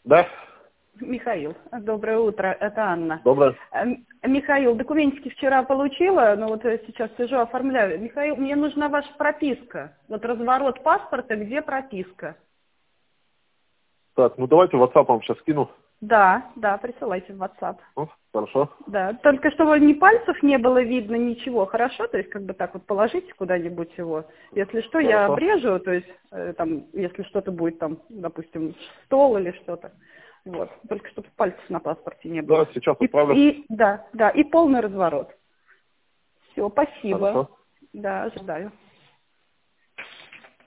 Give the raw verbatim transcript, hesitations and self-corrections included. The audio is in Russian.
Да. Михаил, доброе утро, это Анна. Доброе. Михаил, документики вчера получила, но вот сейчас сижу, оформляю. Михаил, мне нужна ваша прописка. Вот разворот паспорта, где прописка? Так, ну давайте в WhatsApp вам сейчас скину. Да, да, присылайте в WhatsApp. Ну, хорошо. Да, только чтобы ни пальцев не было видно, ничего, хорошо? То есть как бы так вот положите куда-нибудь его. Если что, Хорошо. я обрежу, то есть э, там, если что-то будет там, допустим, стол или что-то. Вот, только чтобы пальцев на паспорте не было. Да, сейчас И, отправлю. и, да, да, и полный разворот. Все, спасибо. Хорошо. Да, ожидаю.